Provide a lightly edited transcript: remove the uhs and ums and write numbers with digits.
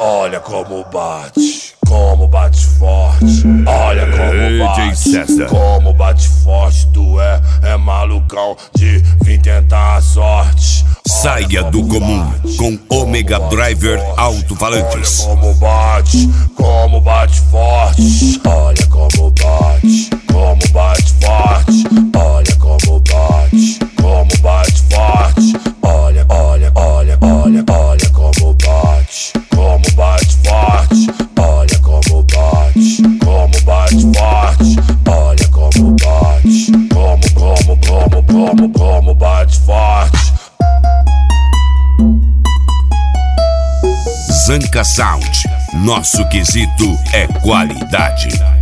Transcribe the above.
Olha como bate forte. Olha como bate forte. Tu é malucão de vir tentar a sorte. Saia do comum com Omega Driver Alto-Falantes. Olha como bate forte. Olha como bate forte. Olha como bate forte. Olha como bate forte. Olha como bate forte. Olha como bate forte. Zanca Sound, nosso quesito é qualidade.